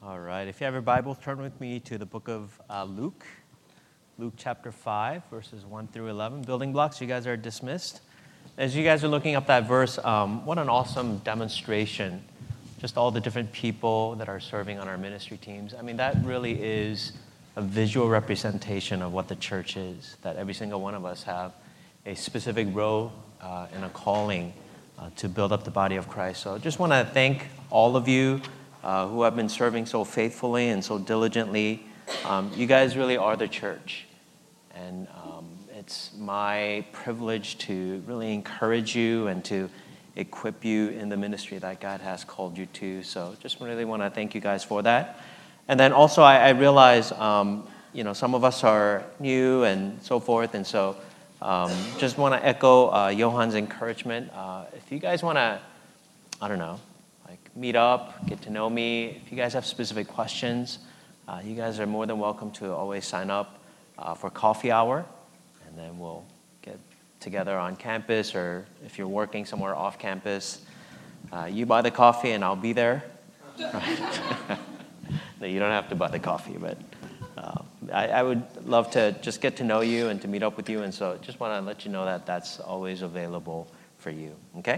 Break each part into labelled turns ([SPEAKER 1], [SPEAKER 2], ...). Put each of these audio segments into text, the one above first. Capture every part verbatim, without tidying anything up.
[SPEAKER 1] All right, if you have your Bible, turn with me to the book of uh, Luke, Luke chapter five, verses one through eleven. Building blocks, you guys are dismissed. As you guys are looking up that verse, um, what an awesome demonstration. Just all the different people that are serving on our ministry teams. I mean, that really is a visual representation of what the church is, that every single one of us have a specific role uh, and a calling uh, to build up the body of Christ. So I just want to thank all of you Uh, who have been serving so faithfully and so diligently. Um, you guys really are the church. And um, it's my privilege to really encourage you and to equip you in the ministry that God has called you to. So just really want to thank you guys for that. And then also I, I realize, um, you know, some of us are new and so forth. And so um, just want to echo uh, Johan's encouragement. Uh, if you guys want to, I don't know, meet up, get to know me. If you guys have specific questions, uh, you guys are more than welcome to always sign up uh, for coffee hour, and then we'll get together on campus, or if you're working somewhere off campus, uh, you buy the coffee and I'll be there. No, you don't have to buy the coffee, but uh, I, I would love to just get to know you and to meet up with you, and so just want to let you know that that's always available for you, okay?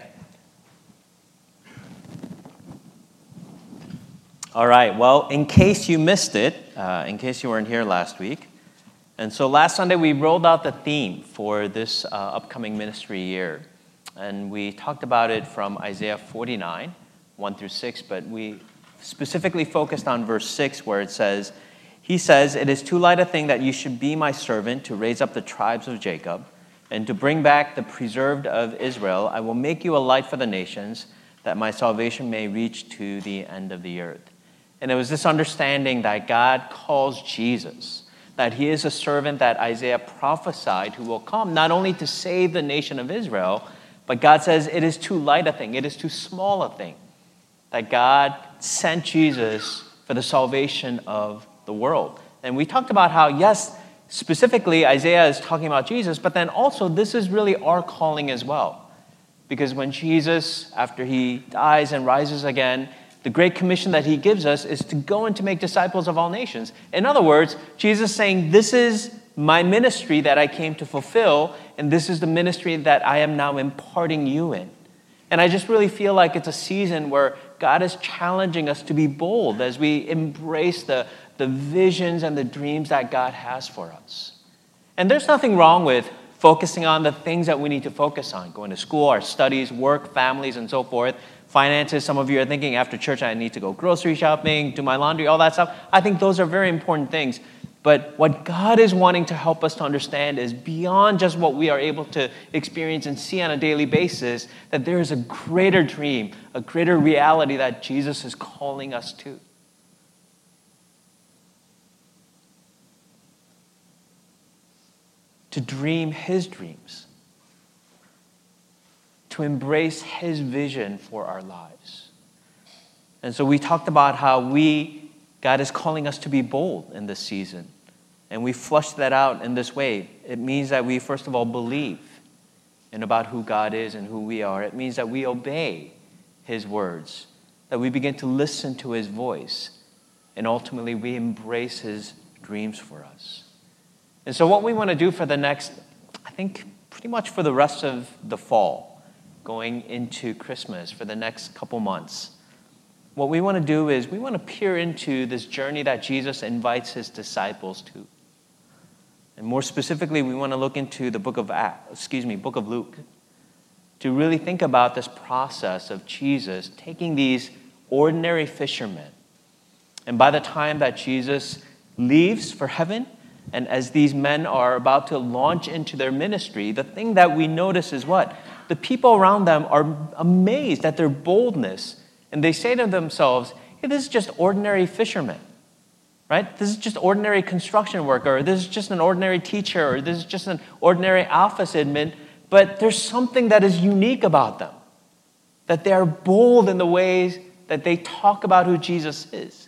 [SPEAKER 1] All right, well, in case you missed it, uh, in case you weren't here last week, and so last Sunday we rolled out the theme for this uh, upcoming ministry year, and we talked about it from Isaiah forty-nine, one through six, but we specifically focused on verse six where it says, he says, "It is too light a thing that you should be my servant to raise up the tribes of Jacob and to bring back the preserved of Israel. I will make you a light for the nations, that my salvation may reach to the end of the earth." And it was this understanding that God calls Jesus, that he is a servant that Isaiah prophesied who will come not only to save the nation of Israel, but God says it is too light a thing, it is too small a thing, that God sent Jesus for the salvation of the world. And we talked about how, yes, specifically Isaiah is talking about Jesus, but then also this is really our calling as well. Because when Jesus, after he dies and rises again, the great commission that he gives us is to go and to make disciples of all nations. In other words, Jesus is saying, this is my ministry that I came to fulfill, and this is the ministry that I am now imparting you in. And I just really feel like it's a season where God is challenging us to be bold as we embrace the, the visions and the dreams that God has for us. And there's nothing wrong with focusing on the things that we need to focus on, going to school, our studies, work, families, and so forth. Finances, some of you are thinking after church I need to go grocery shopping, do my laundry, all that stuff. I think those are very important things. But what God is wanting to help us to understand is beyond just what we are able to experience and see on a daily basis, that there is a greater dream, a greater reality that Jesus is calling us to. To dream his dreams. To embrace his vision for our lives. And so we talked about how we, God is calling us to be bold in this season. And we flushed that out in this way. It means that we, first of all, believe in about who God is and who we are. It means that we obey his words, that we begin to listen to his voice, and ultimately we embrace his dreams for us. And so what we want to do for the next, I think, pretty much for the rest of the fall, going into Christmas, for the next couple months, what we want to do is we want to peer into this journey that Jesus invites his disciples to. And more specifically, we want to look into the book of Acts, excuse me, book of Luke, to really think about this process of Jesus taking these ordinary fishermen. And by the time that Jesus leaves for heaven, and as these men are about to launch into their ministry, the thing that we notice is what? The people around them are amazed at their boldness, and they say to themselves, hey, this is just ordinary fishermen, right? This is just ordinary construction worker, or this is just an ordinary teacher, or this is just an ordinary office admin, but there's something that is unique about them, that they are bold in the ways that they talk about who Jesus is.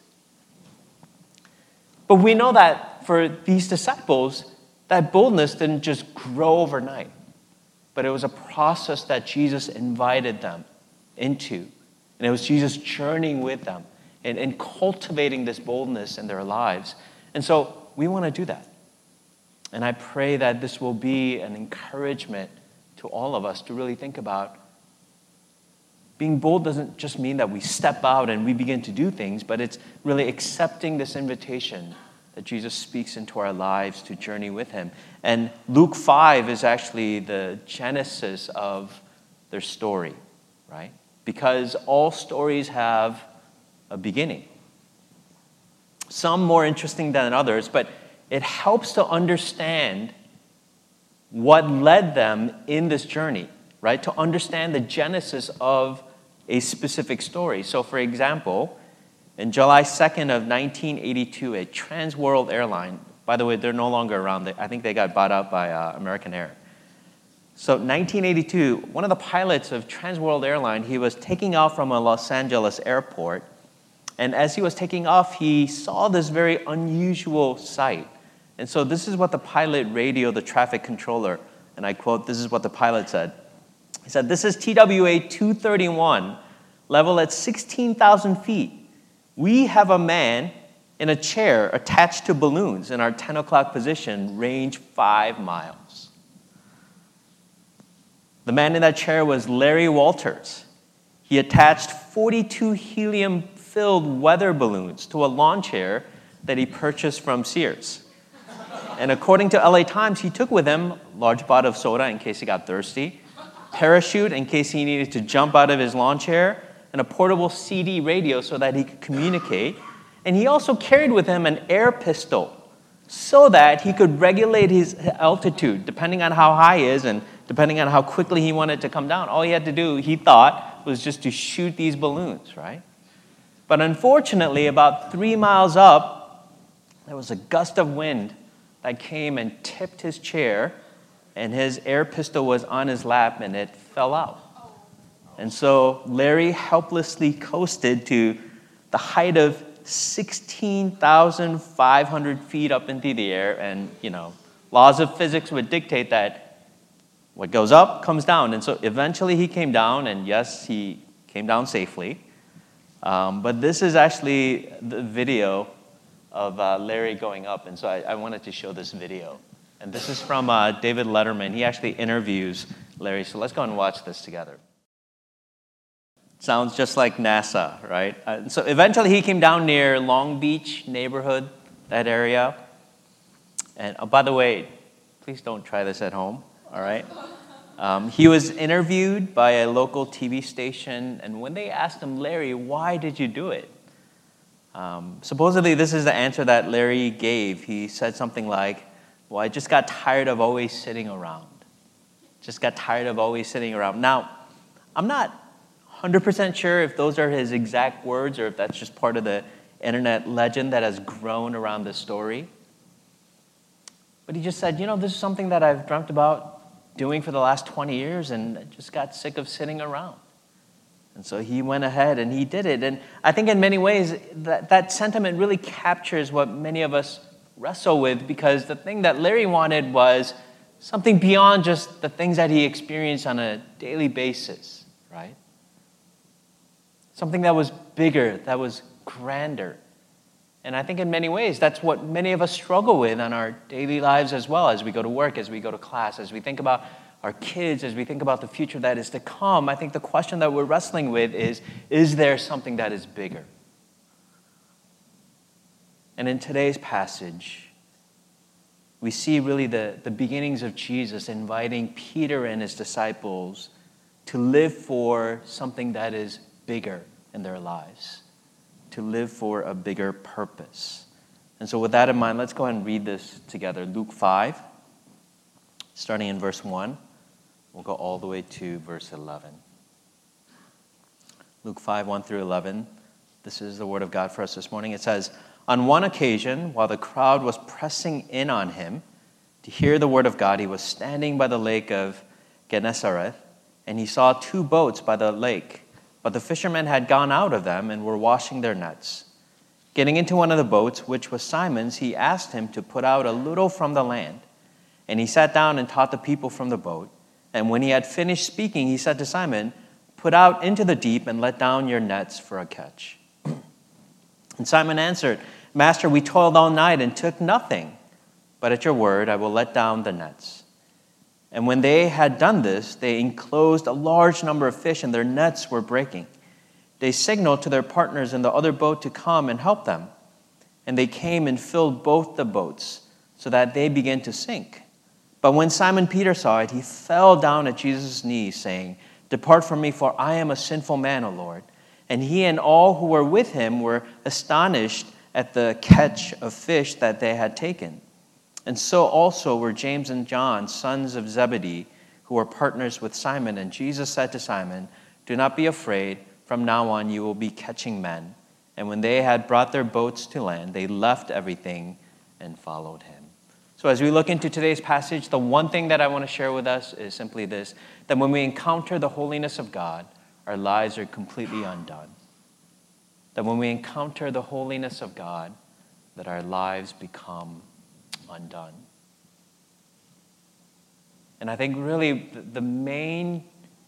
[SPEAKER 1] But we know that for these disciples, that boldness didn't just grow overnight. But it was a process that Jesus invited them into. And it was Jesus journeying with them in, in cultivating this boldness in their lives. And so we want to do that. And I pray that this will be an encouragement to all of us to really think about being bold doesn't just mean that we step out and we begin to do things, but it's really accepting this invitation that Jesus speaks into our lives to journey with him. And Luke five is actually the genesis of their story, right? Because all stories have a beginning. Some more interesting than others, but it helps to understand what led them in this journey, right? To understand the genesis of a specific story. So, for example, in July second of nineteen eighty-two, a Trans World Airline, by the way, they're no longer around. I think they got bought out by uh, American Air. So, nineteen eighty-two, one of the pilots of Trans World Airline, he was taking off from a Los Angeles airport, and as he was taking off, he saw this very unusual sight. And so this is what the pilot radioed the traffic controller, and I quote, this is what the pilot said. He said, "This is T W A two thirty-one, level at sixteen thousand feet. We have a man in a chair attached to balloons in our ten o'clock position, range five miles. The man in that chair was Larry Walters. He attached forty-two helium-filled weather balloons to a lawn chair that he purchased from Sears. And according to L A Times, he took with him a large bottle of soda in case he got thirsty, parachute in case he needed to jump out of his lawn chair, and a portable C D radio so that he could communicate. And he also carried with him an air pistol so that he could regulate his altitude depending on how high he is and depending on how quickly he wanted to come down. All he had to do, he thought, was just to shoot these balloons, right? But unfortunately, about three miles up, there was a gust of wind that came and tipped his chair, and his air pistol was on his lap, and it fell out. And so Larry helplessly coasted to the height of sixteen thousand five hundred feet up into the air, and, you know, laws of physics would dictate that what goes up comes down. And so eventually he came down, and yes, he came down safely. Um, but this is actually the video of uh, Larry going up, and so I, I wanted to show this video. And this is from uh, David Letterman. He actually interviews Larry, so let's go and watch this together. Sounds just like NASA, right? Uh, so eventually he came down near Long Beach neighborhood, that area. And oh, by the way, please don't try this at home, all right? Um, he was interviewed by a local T V station, and when they asked him, Larry, why did you do it? Um, supposedly, this is the answer that Larry gave. He said something like, well, I just got tired of always sitting around. Just got tired of always sitting around. Now, I'm not one hundred percent sure if those are his exact words or if that's just part of the internet legend that has grown around this story. But he just said, you know, this is something that I've dreamt about doing for the last twenty years, and I just got sick of sitting around. And so he went ahead and he did it. And I think in many ways that, that sentiment really captures what many of us wrestle with, because the thing that Larry wanted was something beyond just the things that he experienced on a daily basis, right? Something that was bigger, that was grander. And I think in many ways that's what many of us struggle with on our daily lives as well, as we go to work, as we go to class, as we think about our kids, as we think about the future that is to come. I think the question that we're wrestling with is, is there something that is bigger? And in today's passage, we see really the, the beginnings of Jesus inviting Peter and his disciples to live for something that is bigger in their lives, to live for a bigger purpose. And so with that in mind, let's go ahead and read this together. Luke five, starting in verse one. We'll go all the way to verse eleven. Luke five, one through eleven. This is the word of God for us this morning. It says, on one occasion, while the crowd was pressing in on him to hear the word of God, he was standing by the lake of Gennesareth, and he saw two boats by the lake, but the fishermen had gone out of them and were washing their nets. Getting into one of the boats, which was Simon's, he asked him to put out a little from the land. And he sat down and taught the people from the boat. And when he had finished speaking, he said to Simon, put out into the deep and let down your nets for a catch. And Simon answered, Master, we toiled all night and took nothing, but at your word I will let down the nets. And when they had done this, they enclosed a large number of fish, and their nets were breaking. They signaled to their partners in the other boat to come and help them. And they came and filled both the boats, so that they began to sink. But when Simon Peter saw it, he fell down at Jesus' knees, saying, Depart from me, for I am a sinful man, O Lord. And he and all who were with him were astonished at the catch of fish that they had taken. And so also were James and John, sons of Zebedee, who were partners with Simon. And Jesus said to Simon, Do not be afraid. From now on you will be catching men. And when they had brought their boats to land, they left everything and followed him. So as we look into today's passage, the one thing that I want to share with us is simply this, that when we encounter the holiness of God, our lives are completely undone. That when we encounter the holiness of God, that our lives become undone. And I think really the main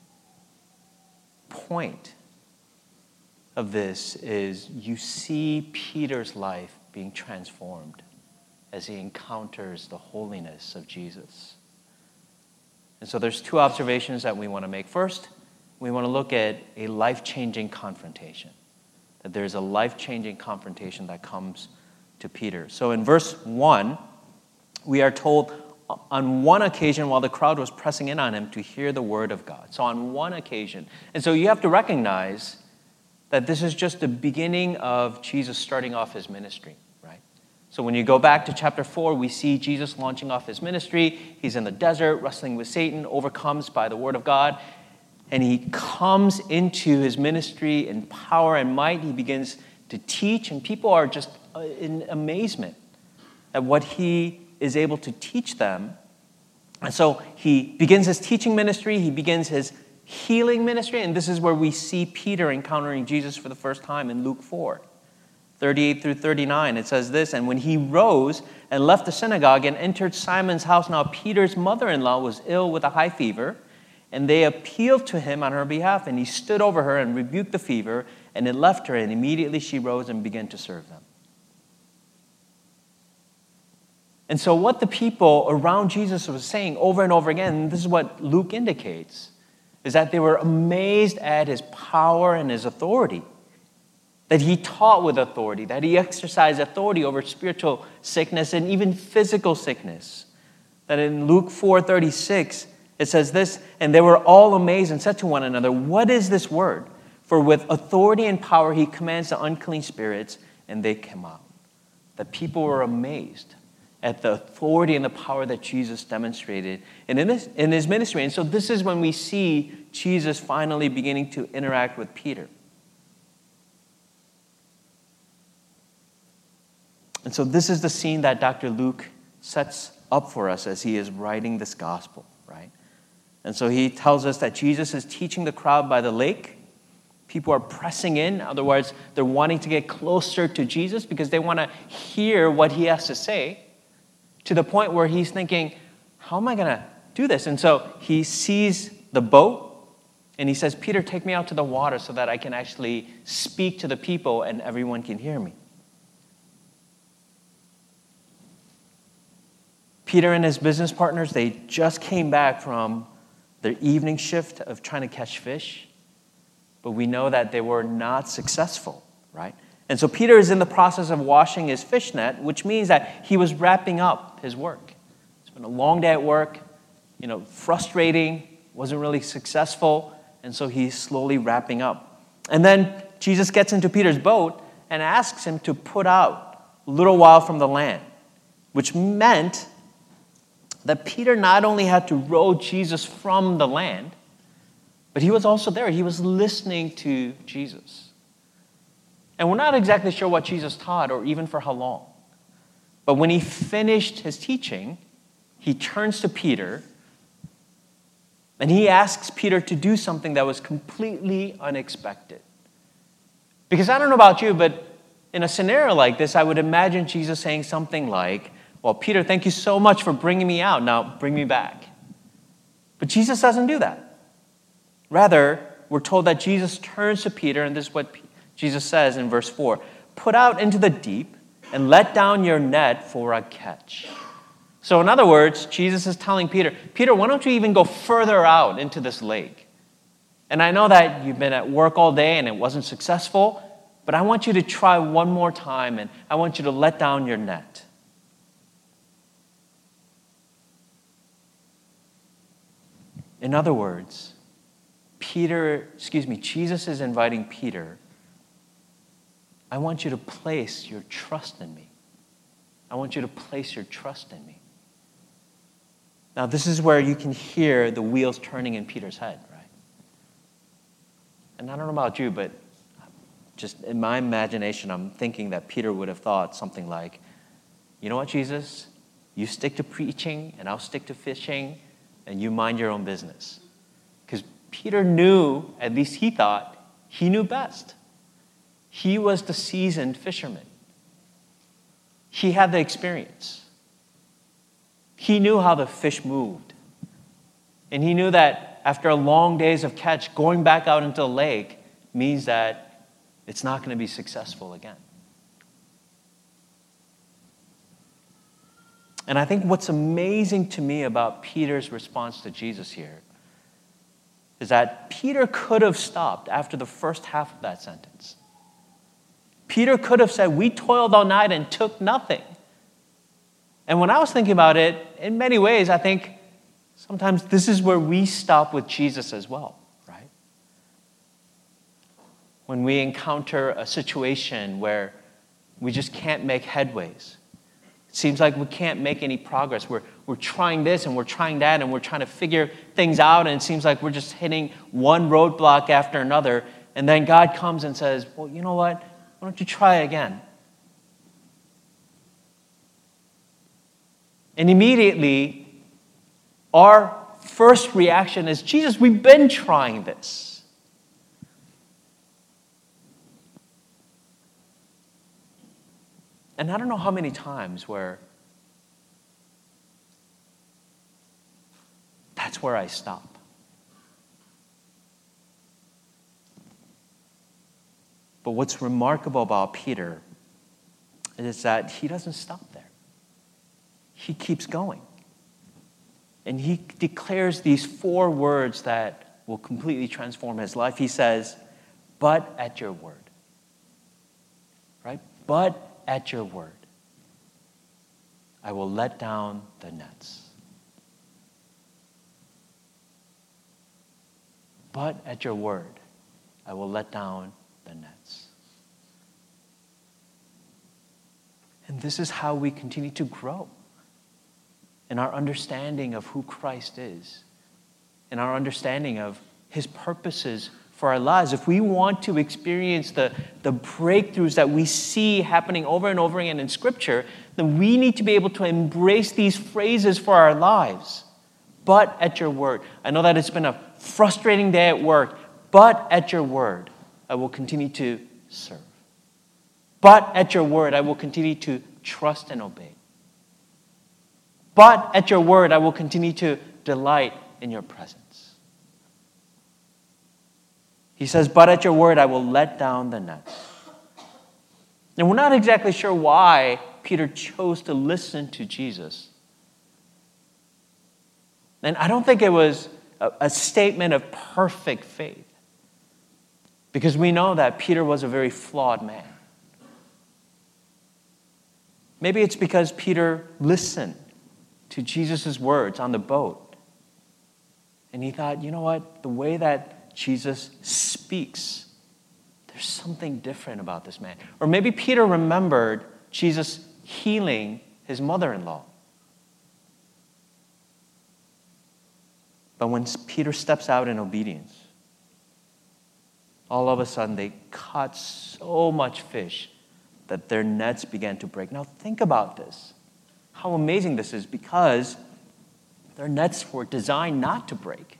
[SPEAKER 1] point of this is you see Peter's life being transformed as he encounters the holiness of Jesus. And so there's two observations that we want to make. First, we want to look at a life-changing confrontation. That there's a life-changing confrontation that comes to Peter. So in verse one, we are told on one occasion while the crowd was pressing in on him to hear the word of God. So on one occasion. And so you have to recognize that this is just the beginning of Jesus starting off his ministry, right? So when you go back to chapter four, we see Jesus launching off his ministry. He's in the desert, wrestling with Satan, overcomes by the word of God. And he comes into his ministry in power and might. He begins to teach, and people are just in amazement at what he is able to teach them. And so he begins his teaching ministry. He begins his healing ministry, and this is where we see Peter encountering Jesus for the first time in Luke four, thirty-eight through thirty-nine. It says this, and when he rose and left the synagogue and entered Simon's house, now Peter's mother-in-law was ill with a high fever, and they appealed to him on her behalf, and he stood over her and rebuked the fever, and it left her, and immediately she rose and began to serve them. And so what the people around Jesus was saying over and over again, and this is what Luke indicates, is that they were amazed at his power and his authority, that he taught with authority, that he exercised authority over spiritual sickness and even physical sickness. That in Luke four thirty-six, it says this, and they were all amazed and said to one another, What is this word? For with authority and power he commands the unclean spirits, and they come out. The people were amazed at the authority and the power that Jesus demonstrated in his, in his ministry. And so this is when we see Jesus finally beginning to interact with Peter. And so this is the scene that Doctor Luke sets up for us as he is writing this gospel, right? And so he tells us that Jesus is teaching the crowd by the lake. People are pressing in. In other words, they're wanting to get closer to Jesus because they want to hear what he has to say, to the point where he's thinking, how am I going to do this? And so he sees the boat, and he says, Peter, take me out to the water so that I can actually speak to the people and everyone can hear me. Peter and his business partners, they just came back from their evening shift of trying to catch fish, but we know that they were not successful, right? And so Peter is in the process of washing his fish net, which means that he was wrapping up his work. It's been a long day at work, you know, frustrating, wasn't really successful, and so he's slowly wrapping up. And then Jesus gets into Peter's boat and asks him to put out a little while from the land, which meant that Peter not only had to row Jesus from the land, but he was also there. He was listening to Jesus. And we're not exactly sure what Jesus taught or even for how long. But when he finished his teaching, he turns to Peter and he asks Peter to do something that was completely unexpected. Because I don't know about you, but in a scenario like this, I would imagine Jesus saying something like, well, Peter, thank you so much for bringing me out. Now bring me back. But Jesus doesn't do that. Rather, we're told that Jesus turns to Peter, and this is what Jesus says in verse four. put out into the deep and let down your net for a catch. So in other words, Jesus is telling Peter, Peter, why don't you even go further out into this lake? And I know that you've been at work all day and it wasn't successful, but I want you to try one more time and I want you to let down your net. In other words, Peter, excuse me, Jesus is inviting Peter, I want you to place your trust in me. I want you to place your trust in me. Now, this is where you can hear the wheels turning in Peter's head, right? And I don't know about you, but just in my imagination, I'm thinking that Peter would have thought something like, you know what, Jesus? You stick to preaching, and I'll stick to fishing, and you mind your own business. Because Peter knew, at least he thought, he knew best. He was the seasoned fisherman. He had the experience. He knew how the fish moved. And he knew that after a long days of catch, going back out into the lake means that it's not going to be successful again. And I think what's amazing to me about Peter's response to Jesus here is that Peter could have stopped after the first half of that sentence. Peter could have said, we toiled all night and took nothing. And when I was thinking about it, in many ways, I think sometimes this is where we stop with Jesus as well, right? When we encounter a situation where we just can't make headways. It seems like we can't make any progress. We're, we're trying this and we're trying that and we're trying to figure things out, and it seems like we're just hitting one roadblock after another. And then God comes and says, well, you know what? Why don't you try again? And immediately, our first reaction is, Jesus, we've been trying this. And I don't know how many times where that's where I stop. But what's remarkable about Peter is that he doesn't stop there. He keeps going. And he declares these four words that will completely transform his life. He says, but at your word. Right? But at your word, I will let down the nets. But at your word, I will let down the nets. And this is how we continue to grow in our understanding of who Christ is, in our understanding of his purposes for our lives. If we want to experience the, the breakthroughs that we see happening over and over again in Scripture, then we need to be able to embrace these phrases for our lives. But at your word. I know that it's been a frustrating day at work, but at your word, I will continue to serve. But at your word, I will continue to trust and obey. But at your word, I will continue to delight in your presence. He says, but at your word, I will let down the nets. And we're not exactly sure why Peter chose to listen to Jesus. And I don't think it was a, a statement of perfect faith, because we know that Peter was a very flawed man. Maybe it's because Peter listened to Jesus' words on the boat. And he thought, you know what? The way that Jesus speaks, there's something different about this man. Or maybe Peter remembered Jesus healing his mother-in-law. But when Peter steps out in obedience, all of a sudden they caught so much fish that their nets began to break. Now think about this. How amazing this is, because their nets were designed not to break.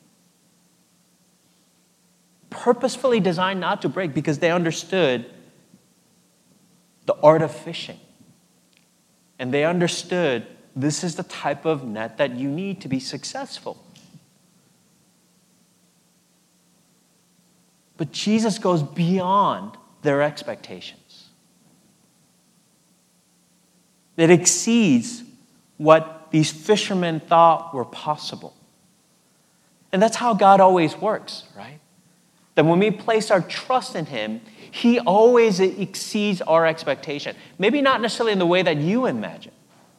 [SPEAKER 1] Purposefully designed not to break, because they understood the art of fishing. And they understood this is the type of net that you need to be successful. But Jesus goes beyond their expectations. It exceeds what these fishermen thought were possible. And that's how God always works, right? That when we place our trust in Him, He always exceeds our expectation. Maybe not necessarily in the way that you imagine,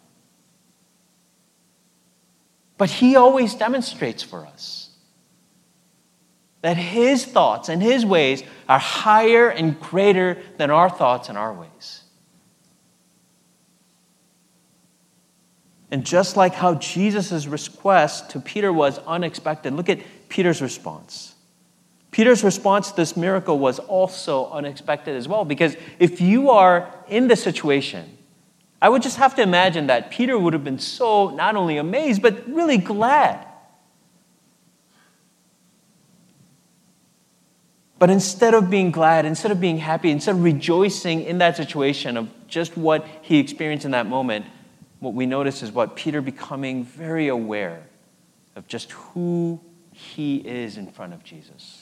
[SPEAKER 1] but He always demonstrates for us that His thoughts and His ways are higher and greater than our thoughts and our ways. And just like how Jesus' request to Peter was unexpected, look at Peter's response. Peter's response to this miracle was also unexpected as well, because if you are in this situation, I would just have to imagine that Peter would have been so not only amazed, but really glad. But instead of being glad, instead of being happy, instead of rejoicing in that situation of just what he experienced in that moment, what we notice is what Peter becoming very aware of just who he is in front of Jesus.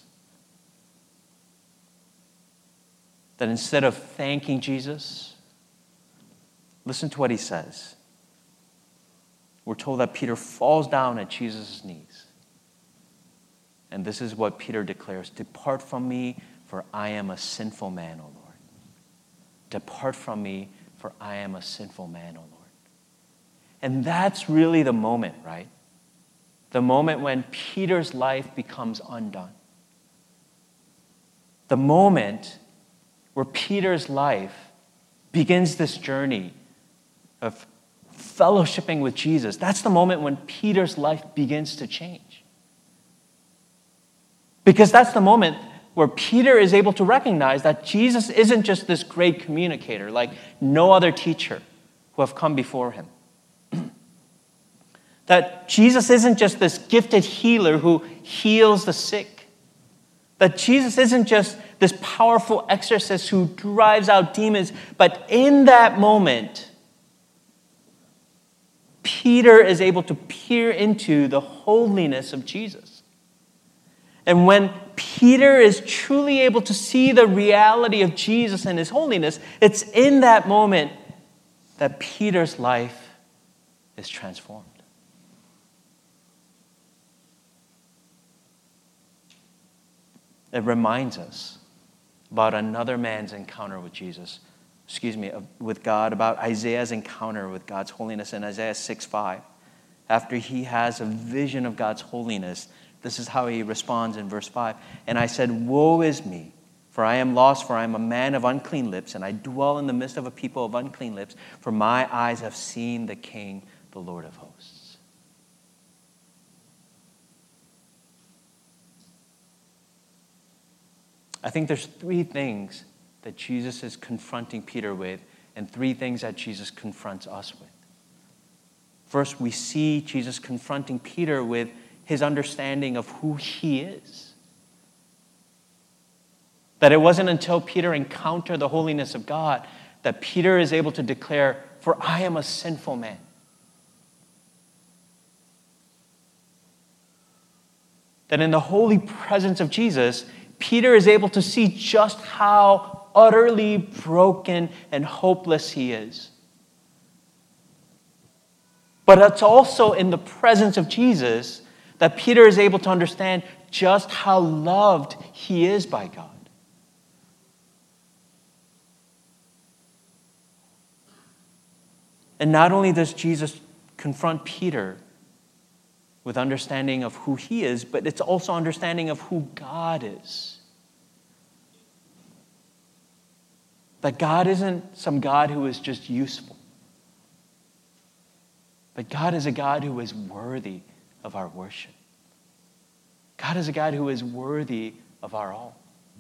[SPEAKER 1] That instead of thanking Jesus, listen to what he says. We're told that Peter falls down at Jesus' knees. And this is what Peter declares: "Depart from me, for I am a sinful man, O Lord. Depart from me, for I am a sinful man, O Lord." And that's really the moment, right? The moment when Peter's life becomes undone. The moment where Peter's life begins this journey of fellowshipping with Jesus. That's the moment when Peter's life begins to change. Because that's the moment where Peter is able to recognize that Jesus isn't just this great communicator like no other teacher who have come before him. That Jesus isn't just this gifted healer who heals the sick. That Jesus isn't just this powerful exorcist who drives out demons. But in that moment, Peter is able to peer into the holiness of Jesus. And when Peter is truly able to see the reality of Jesus and His holiness, it's in that moment that Peter's life is transformed. It reminds us about another man's encounter with Jesus, excuse me, with God, about Isaiah's encounter with God's holiness in Isaiah six five. After he has a vision of God's holiness, this is how he responds in verse five. "And I said, woe is me, for I am lost, for I am a man of unclean lips, and I dwell in the midst of a people of unclean lips, for my eyes have seen the King, the Lord of hosts." I think there's three things that Jesus is confronting Peter with, and three things that Jesus confronts us with. First, we see Jesus confronting Peter with his understanding of who he is. That it wasn't until Peter encountered the holiness of God that Peter is able to declare, "For I am a sinful man." That in the holy presence of Jesus, Peter is able to see just how utterly broken and hopeless he is. But it's also in the presence of Jesus that Peter is able to understand just how loved he is by God. And not only does Jesus confront Peter with understanding of who he is, but it's also understanding of who God is. That God isn't some God who is just useful, but God is a God who is worthy of our worship. God is a God who is worthy of our all.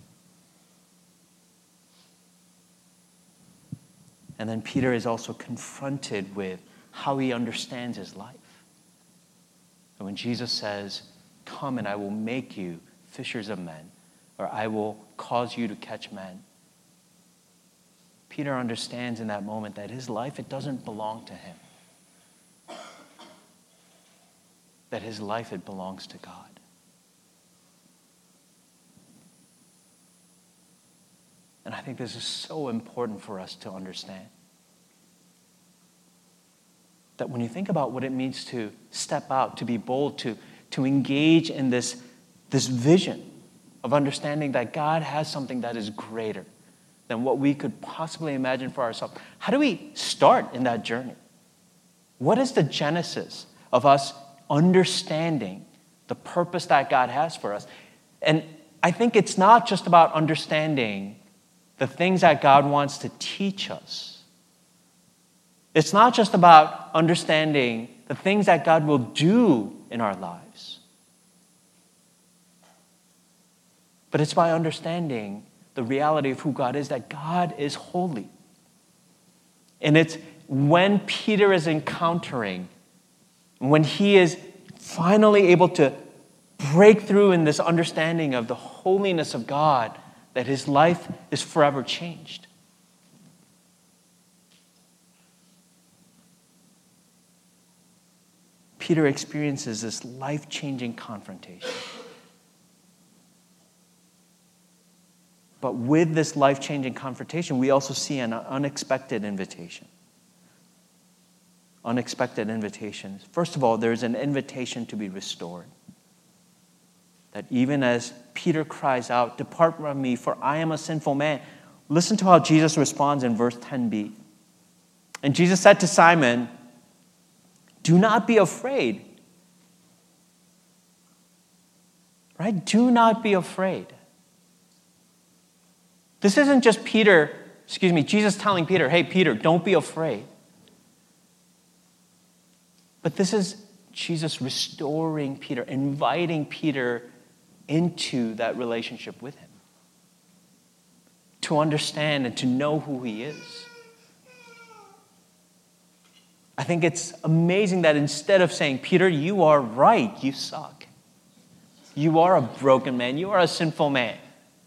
[SPEAKER 1] And then Peter is also confronted with how he understands his life. And when Jesus says, "Come and I will make you fishers of men," or "I will cause you to catch men," Peter understands in that moment that his life, it doesn't belong to him. That his life, it belongs to God. And I think this is so important for us to understand. that when you think about what it means to step out, to be bold, to, to engage in this, this vision of understanding that God has something that is greater than what we could possibly imagine for ourselves. How do we start in that journey? What is the genesis of us understanding the purpose that God has for us? And I think it's not just about understanding the things that God wants to teach us. It's not just about understanding the things that God will do in our lives. But it's by understanding the reality of who God is, that God is holy. And it's when Peter is encountering, when he is finally able to break through in this understanding of the holiness of God, that his life is forever changed. Peter experiences this life-changing confrontation. But with this life-changing confrontation, we also see an unexpected invitation. Unexpected invitations. First of all, there's an invitation to be restored. That even as Peter cries out, "Depart from me, for I am a sinful man." Listen to how Jesus responds in verse ten b. And Jesus said to Simon, "Do not be afraid." Right? Do not be afraid. This isn't just Peter, excuse me, Jesus telling Peter, "Hey, Peter, don't be afraid." But this is Jesus restoring Peter, inviting Peter into that relationship with him, to understand and to know who he is. I think it's amazing that instead of saying, "Peter, you are right, you suck. You are a broken man, you are a sinful man,"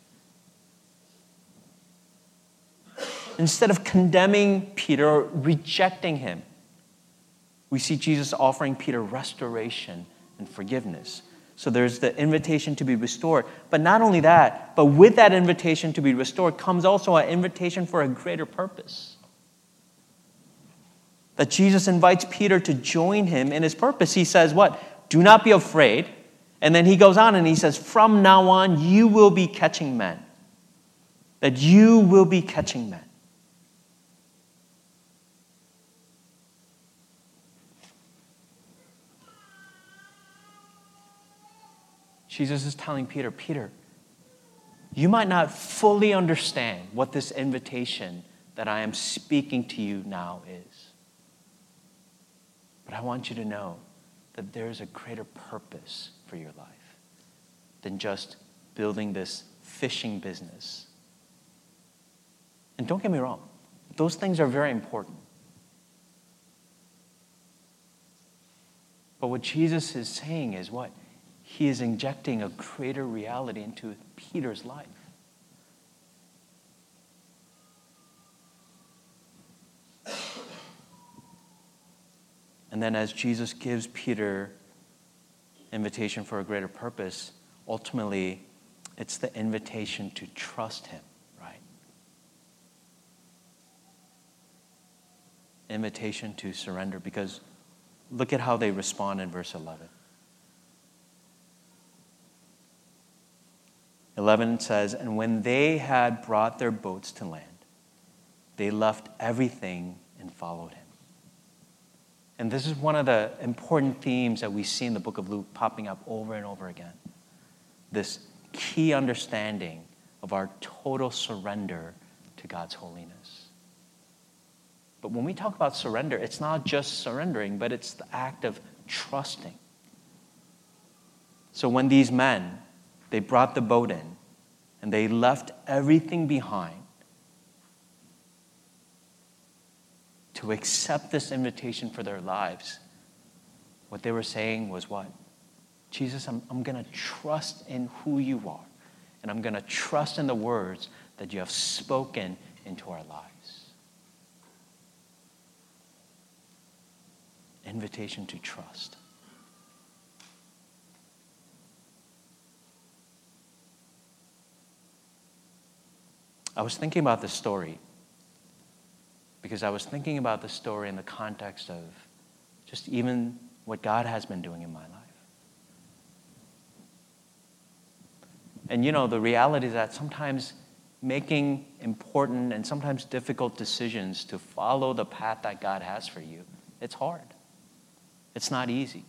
[SPEAKER 1] instead of condemning Peter or rejecting him, we see Jesus offering Peter restoration and forgiveness. So there's the invitation to be restored. But not only that, but with that invitation to be restored comes also an invitation for a greater purpose. That Jesus invites Peter to join him in his purpose. He says what? "Do not be afraid." And then he goes on and he says, "From now on, you will be catching men." That you will be catching men. Jesus is telling Peter, "Peter, you might not fully understand what this invitation that I am speaking to you now is. But I want you to know that there is a greater purpose for your life than just building this fishing business." And don't get me wrong, those things are very important. But what Jesus is saying is what? He is injecting a greater reality into Peter's life. And then as Jesus gives Peter invitation for a greater purpose, ultimately it's the invitation to trust him, right? Invitation to surrender, because look at how they respond in verse eleven. eleven says, "And when they had brought their boats to land, they left everything and followed him." And this is one of the important themes that we see in the book of Luke popping up over and over again. This key understanding of our total surrender to God's holiness. But when we talk about surrender, it's not just surrendering, but it's the act of trusting. So when these men, they brought the boat in, and they left everything behind to accept this invitation for their lives, what they were saying was what? "Jesus, I'm, I'm going to trust in who you are, and I'm going to trust in the words that you have spoken into our lives." Invitation to trust. I was thinking about this story because I was thinking about the story in the context of just even what God has been doing in my life. And you know, the reality is that sometimes making important and sometimes difficult decisions to follow the path that God has for you, it's hard. It's not easy.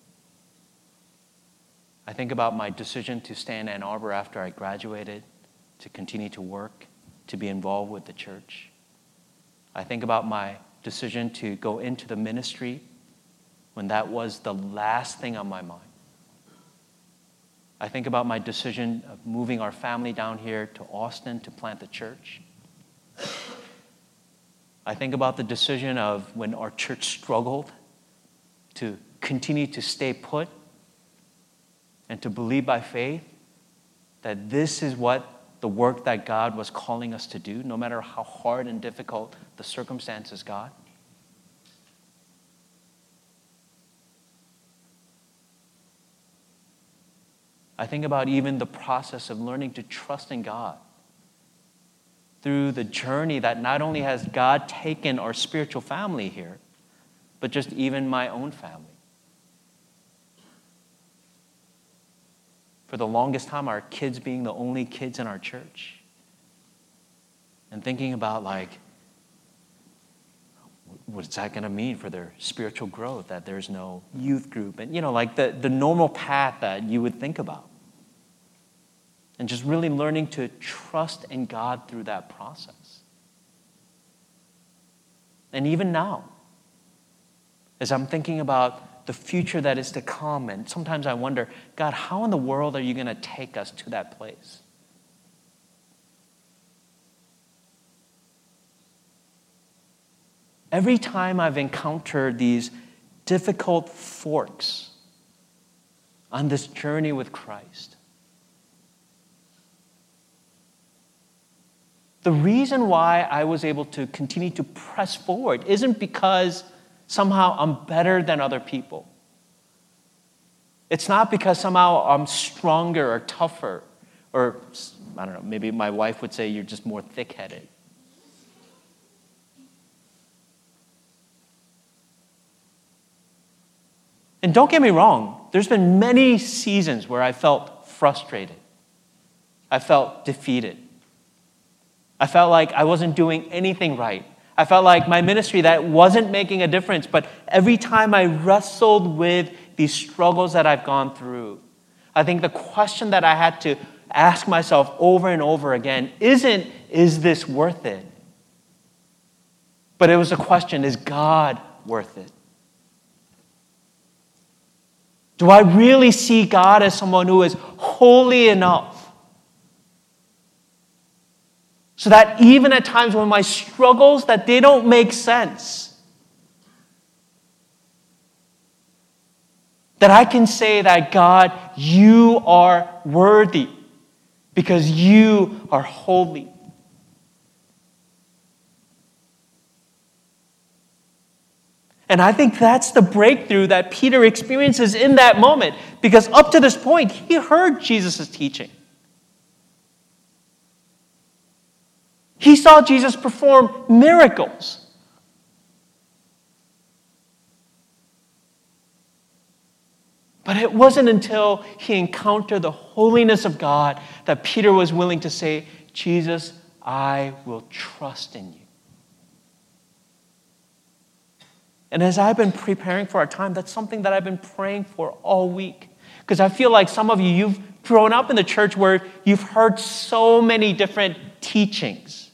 [SPEAKER 1] I think about my decision to stay in Ann Arbor after I graduated, to continue to work, to be involved with the church. I think about my decision to go into the ministry when that was the last thing on my mind. I think about my decision of moving our family down here to Austin to plant the church. I think about the decision of when our church struggled to continue to stay put and to believe by faith that this is what the work that God was calling us to do, no matter how hard and difficult the circumstances got. I think about even the process of learning to trust in God through the journey that not only has God taken our spiritual family here, but just even my own family. For the longest time, our kids being the only kids in our church. And thinking about, like, what's that going to mean for their spiritual growth, that there's no youth group, and, you know, like the, the normal path that you would think about. And just really learning to trust in God through that process. And even now, as I'm thinking about the future that is to come, and sometimes I wonder, God, how in the world are you going to take us to that place? Every time I've encountered these difficult forks on this journey with Christ, the reason why I was able to continue to press forward isn't because somehow I'm better than other people. It's not because somehow I'm stronger or tougher, or I don't know, maybe my wife would say you're just more thick-headed. And don't get me wrong, there's been many seasons where I felt frustrated. I felt defeated. I felt like I wasn't doing anything right. I felt like my ministry, that wasn't making a difference. But every time I wrestled with these struggles that I've gone through, I think the question that I had to ask myself over and over again isn't, is this worth it? But it was a question, is God worth it? Do I really see God as someone who is holy enough so that even at times when my struggles, that they don't make sense, that I can say that, God, you are worthy because you are holy. And I think that's the breakthrough that Peter experiences in that moment, because up to this point, he heard Jesus' teaching. He saw Jesus perform miracles. But it wasn't until he encountered the holiness of God that Peter was willing to say, Jesus, I will trust in you. And as I've been preparing for our time, that's something that I've been praying for all week. Because I feel like some of you, you've grown up in the church where you've heard so many different teachings.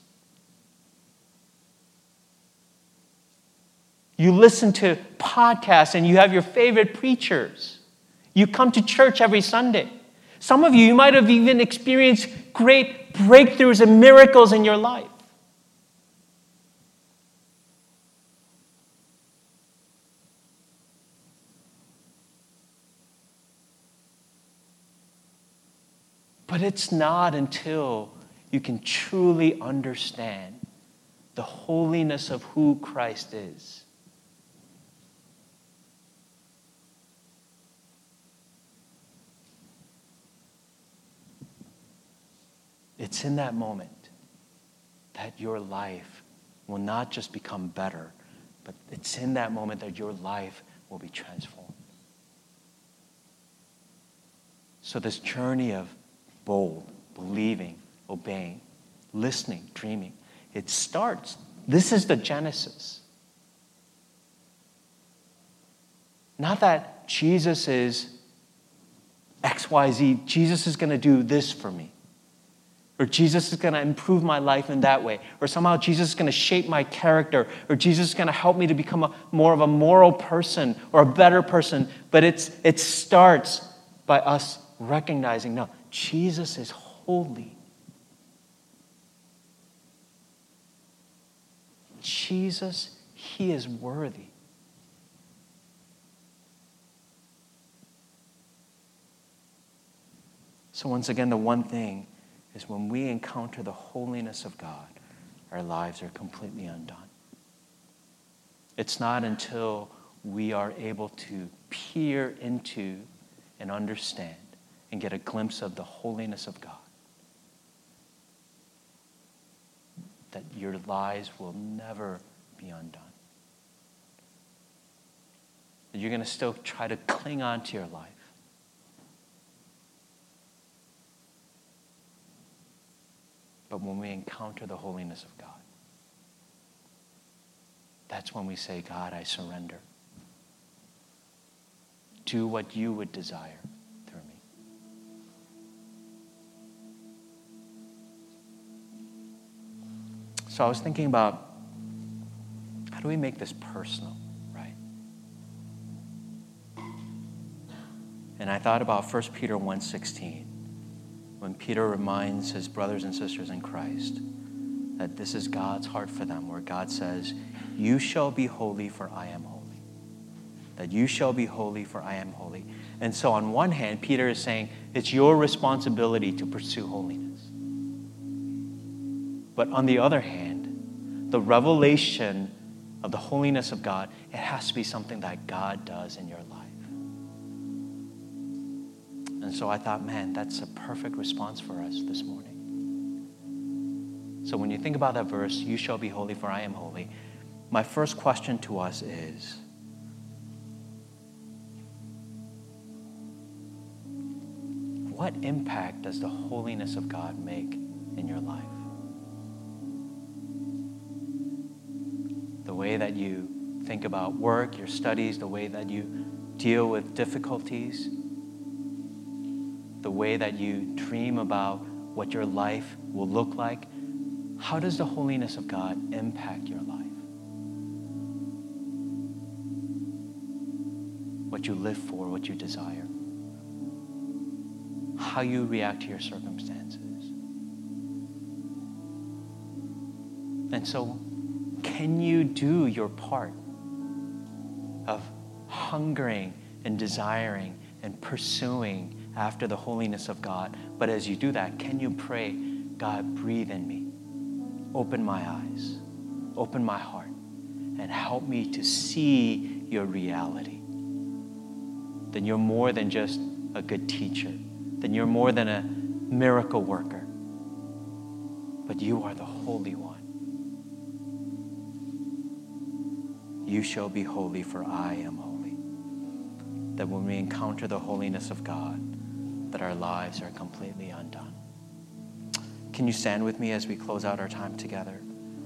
[SPEAKER 1] You listen to podcasts and you have your favorite preachers. You come to church every Sunday. Some of you, you might have even experienced great breakthroughs and miracles in your life. But it's not until you can truly understand the holiness of who Christ is. It's in that moment that your life will not just become better, but it's in that moment that your life will be transformed. So this journey of bold, believing, obeying, listening, dreaming, it starts. This is the genesis. Not that Jesus is X Y Z. Jesus is going to do this for me. Or Jesus is going to improve my life in that way. Or somehow Jesus is going to shape my character. Or Jesus is going to help me to become a, more of a moral person or a better person. But it's, it starts by us recognizing, no, Jesus is holy. Jesus, he is worthy. So once again, the one thing is when we encounter the holiness of God, our lives are completely undone. It's not until we are able to peer into and understand and get a glimpse of the holiness of God that your lives will never be undone. That you're going to still try to cling on to your life. But when we encounter the holiness of God, that's when we say, God, I surrender. Do what you would desire through me. So I was thinking about, how do we make this personal, right? And I thought about First Peter one sixteen. When Peter reminds his brothers and sisters in Christ that this is God's heart for them, where God says, you shall be holy for I am holy. That you shall be holy for I am holy. And so on one hand, Peter is saying it's your responsibility to pursue holiness. But on the other hand, the revelation of the holiness of God, it has to be something that God does in your life. And so I thought, man, that's a perfect response for us this morning. So when you think about that verse, you shall be holy for I am holy, my first question to us is, what impact does the holiness of God make in your life? The way that you think about work, your studies, the way that you deal with difficulties, the way that you dream about what your life will look like, how does the holiness of God impact your life? What you live for, what you desire, how you react to your circumstances. And so, can you do your part of hungering and desiring and pursuing after the holiness of God? But as you do that, can you pray, God, breathe in me, open my eyes, open my heart, and help me to see your reality? Then you're more than just a good teacher. Then you're more than a miracle worker. But you are the Holy One. You shall be holy, for I am holy. That when we encounter the holiness of God, that our lives are completely undone. Can you stand with me as we close out our time together?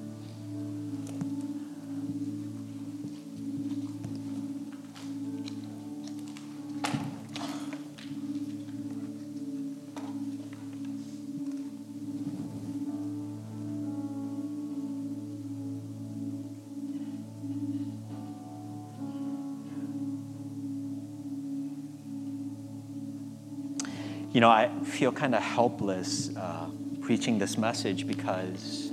[SPEAKER 1] You know, I feel kind of helpless uh, preaching this message because,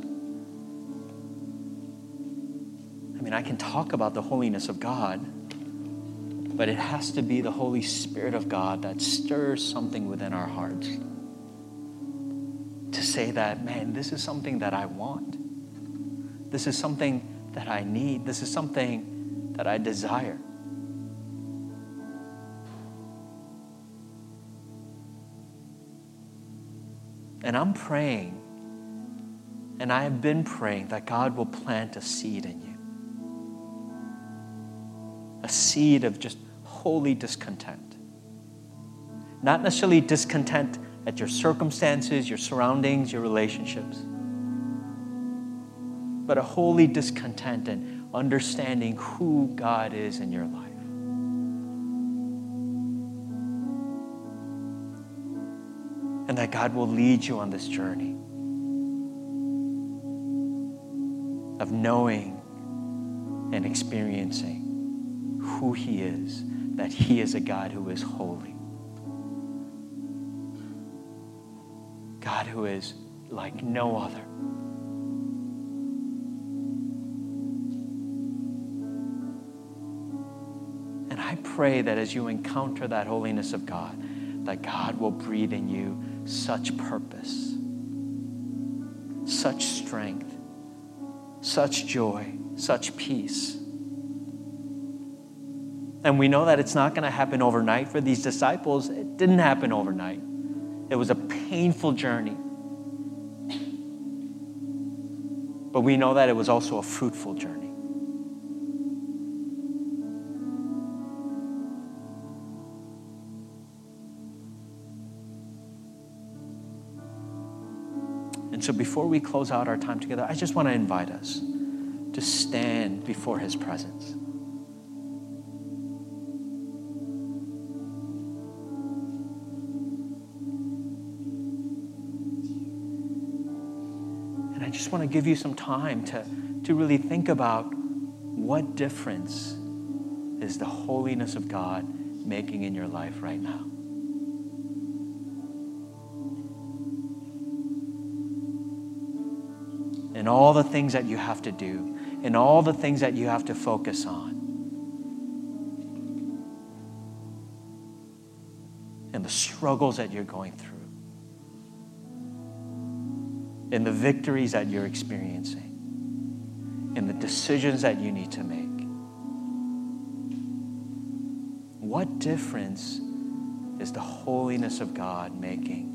[SPEAKER 1] I mean, I can talk about the holiness of God, but it has to be the Holy Spirit of God that stirs something within our hearts to say that, man, this is something that I want. This is something that I need. This is something that I desire. And I'm praying, and I have been praying that God will plant a seed in you. a seed of just holy discontent. Not necessarily discontent at your circumstances, your surroundings, your relationships, but a holy discontent and understanding who God is in your life. And that God will lead you on this journey of knowing and experiencing who He is, that He is a God who is holy. God who is like no other. And I pray that as you encounter that holiness of God, that God will breathe in you such purpose, such strength, such joy, such peace. And we know that it's not going to happen overnight for these disciples. It didn't happen overnight. It was a painful journey. But we know that it was also a fruitful journey. And so before we close out our time together, I just want to invite us to stand before His presence. And I just want to give you some time to, to really think about what difference is the holiness of God making in your life right now. And all the things that you have to do, and all the things that you have to focus on, and the struggles that you're going through, and the victories that you're experiencing, and the decisions that you need to make. What difference is the holiness of God making?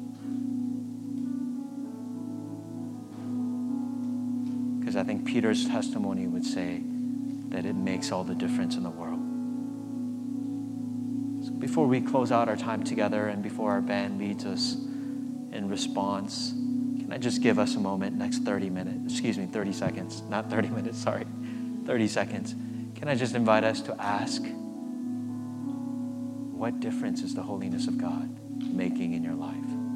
[SPEAKER 1] Because I think Peter's testimony would say that it makes all the difference in the world. So before we close out our time together and before our band leads us in response, can I just give us a moment, next thirty minutes, excuse me, thirty seconds, not thirty minutes, sorry, thirty seconds. Can I just invite us to ask, what difference is the holiness of God making in your life?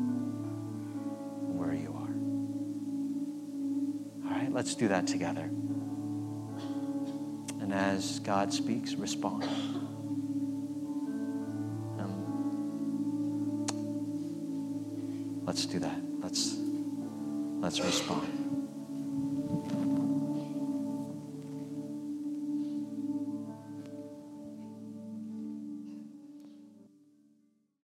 [SPEAKER 1] Where you are. Let's do that together. And as God speaks, respond. Um, let's do that. Let's let's respond.